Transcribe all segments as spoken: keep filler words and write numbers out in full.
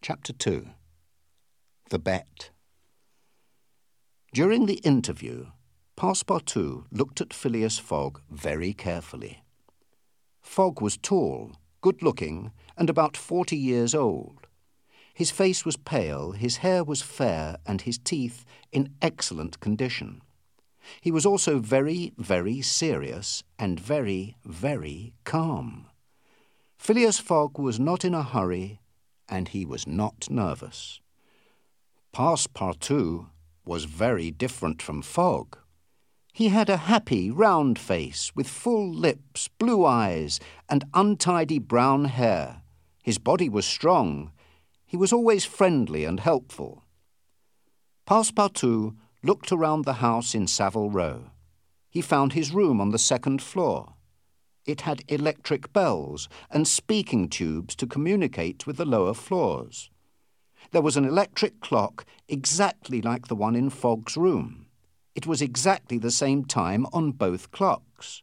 Chapter two. The Bet. During the interview, Passepartout looked at Phileas Fogg very carefully. Fogg was tall, good-looking, and about forty years old. His face was pale, his hair was fair, and his teeth in excellent condition. He was also very, very serious and very, very calm. Phileas Fogg was not in a hurry, and he was not nervous. Passepartout was very different from Fogg. He had a happy, round face with full lips, blue eyes, and untidy brown hair. His body was strong. He was always friendly and helpful. Passepartout looked around the house in Savile Row. He found his room on the second floor. It had electric bells and speaking tubes to communicate with the lower floors. There was an electric clock exactly like the one in Fogg's room. It was exactly the same time on both clocks.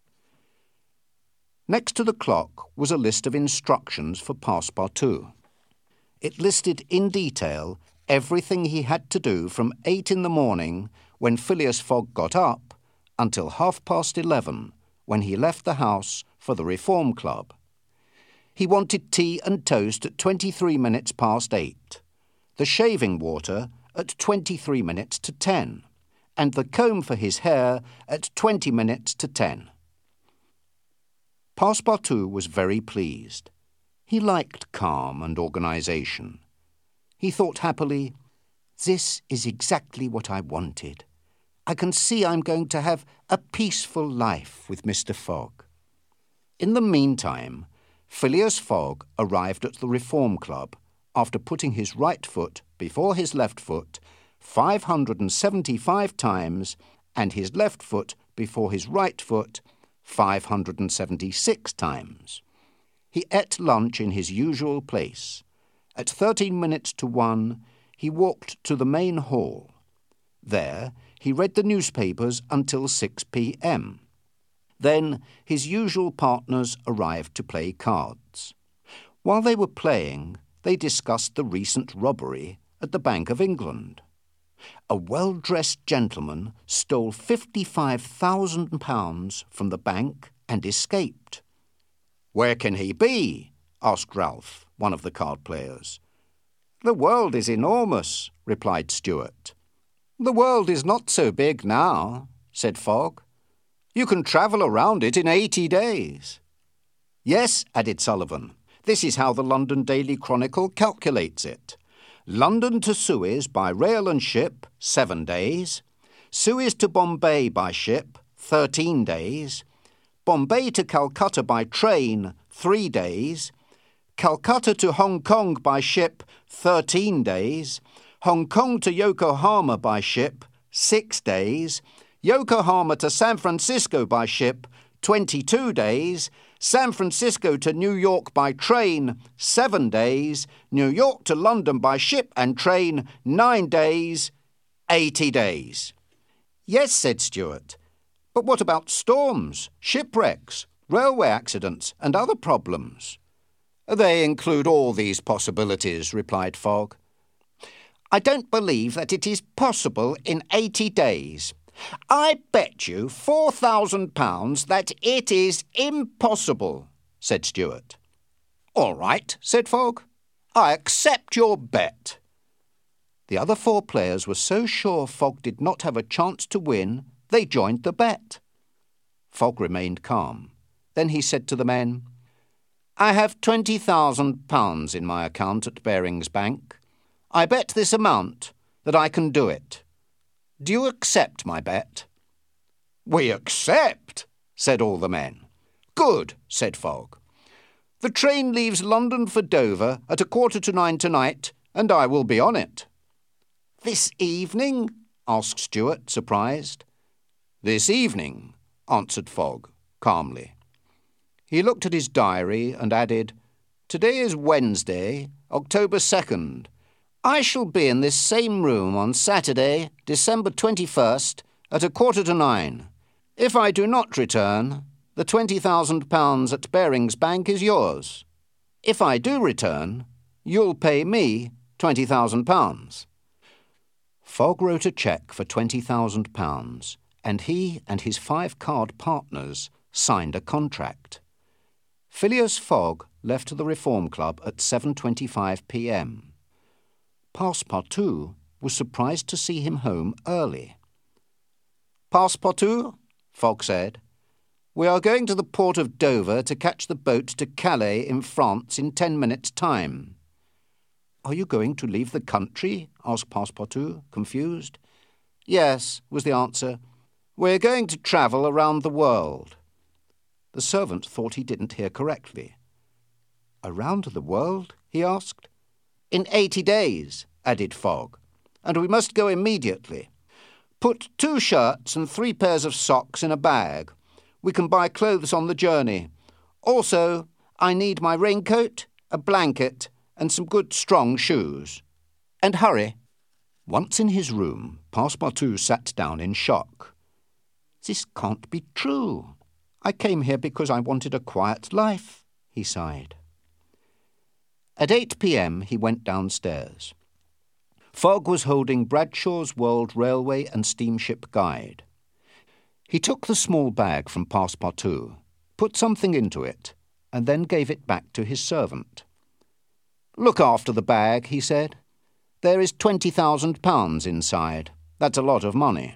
Next to the clock was a list of instructions for Passepartout. It listed in detail everything he had to do from eight in the morning, when Phileas Fogg got up, until half past eleven, when he left the house for the Reform Club. He wanted tea and toast at twenty-three minutes past eight, the shaving water at twenty-three minutes to ten, and the comb for his hair at twenty minutes to ten. Passepartout was very pleased. He liked calm and organisation. He thought happily, "This is exactly what I wanted. I can see I'm going to have a peaceful life with Mister Fogg." In the meantime, Phileas Fogg arrived at the Reform Club after putting his right foot before his left foot five hundred seventy-five times and his left foot before his right foot five hundred seventy-six times. He ate lunch in his usual place. At thirteen minutes to one, he walked to the main hall. There, he read the newspapers until six p.m. Then his usual partners arrived to play cards. While they were playing, they discussed the recent robbery at the Bank of England. A well-dressed gentleman stole fifty-five thousand pounds from the bank and escaped. "Where can he be?" asked Ralph, one of the card players. "The world is enormous," replied Stuart. "The world is not so big now," said Fogg. "You can travel around it in eighty days. "Yes," added Sullivan, "this is how the London Daily Chronicle calculates it. London to Suez by rail and ship, seven days. Suez to Bombay by ship, thirteen days. Bombay to Calcutta by train, three days. Calcutta to Hong Kong by ship, thirteen days. Hong Kong to Yokohama by ship, six days. Yokohama to San Francisco by ship, twenty-two days. San Francisco to New York by train, seven days. New York to London by ship and train, nine days. Eighty days." "Yes," said Stuart. "But what about storms, shipwrecks, railway accidents and other problems?" "They include all these possibilities," replied Fogg. "I don't believe that it is possible in eighty days. I bet you four thousand pounds that it is impossible," said Stuart. "All right," said Fogg. "I accept your bet." The other four players were so sure Fogg did not have a chance to win, they joined the bet. Fogg remained calm. Then he said to the men, "I have twenty thousand pounds in my account at Barings Bank. I bet this amount that I can do it. Do you accept my bet?" "We accept," said all the men. "Good," said Fogg. "The train leaves London for Dover at a quarter to nine tonight, and I will be on it." "This evening?" asked Stuart, surprised. "This evening," answered Fogg, calmly. He looked at his diary and added, "Today is Wednesday, October second. I shall be in this same room on Saturday, December twenty-first, at a quarter to nine. If I do not return, the twenty thousand pounds at Barings Bank is yours. If I do return, You'll pay me twenty thousand pounds. Fogg wrote a cheque for twenty thousand pounds, and he and his five card partners signed a contract. Phileas Fogg left the Reform Club at seven twenty-five p m Passepartout was surprised to see him home early. "Passepartout," Fogg said, "we are going to the port of Dover to catch the boat to Calais in France in ten minutes' time." "Are you going to leave the country?" asked Passepartout, confused. "Yes," was the answer. "We're going to travel around the world." The servant thought he didn't hear correctly. "Around the world?" he asked. "In eighty days," added Fogg, "and we must go immediately. Put two shirts and three pairs of socks in a bag. We can buy clothes on the journey. Also, I need my raincoat, a blanket, and some good strong shoes. And hurry." Once in his room, Passepartout sat down in shock. "This can't be true. I came here because I wanted a quiet life," he sighed. At eight p m he went downstairs. Fogg was holding Bradshaw's World Railway and Steamship Guide. He took the small bag from Passepartout, put something into it, and then gave it back to his servant. "Look after the bag," he said. "There is twenty thousand pounds inside. That's a lot of money."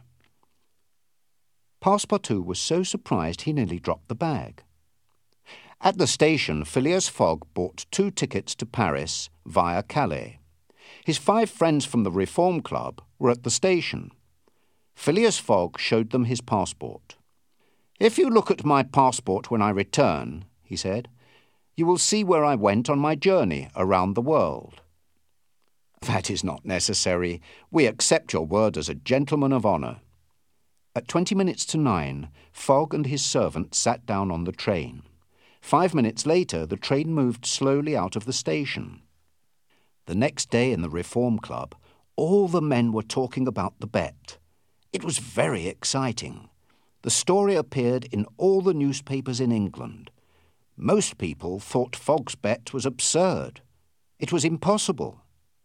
Passepartout was so surprised he nearly dropped the bag. At the station, Phileas Fogg bought two tickets to Paris via Calais. His five friends from the Reform Club were at the station. Phileas Fogg showed them his passport. "If you look at my passport when I return," he said, "you will see where I went on my journey around the world." "That is not necessary. We accept your word as a gentleman of honour." At twenty minutes to nine, Fogg and his servant sat down on the train. Five minutes later, the train moved slowly out of the station. The next day in the Reform Club, all the men were talking about the bet. It was very exciting. The story appeared in all the newspapers in England. Most people thought Fogg's bet was absurd. It was impossible.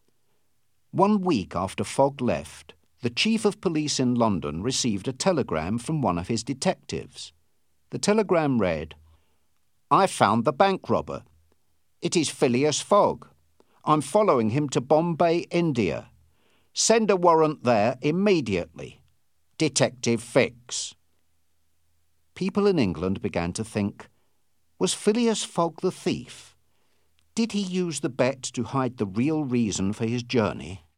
One week after Fogg left, the Chief of Police in London received a telegram from one of his detectives. The telegram read, "I found the bank robber. It is Phileas Fogg. I'm following him to Bombay, India. Send a warrant there immediately. Detective Fix." People in England began to think, was Phileas Fogg the thief? Did he use the bet to hide the real reason for his journey?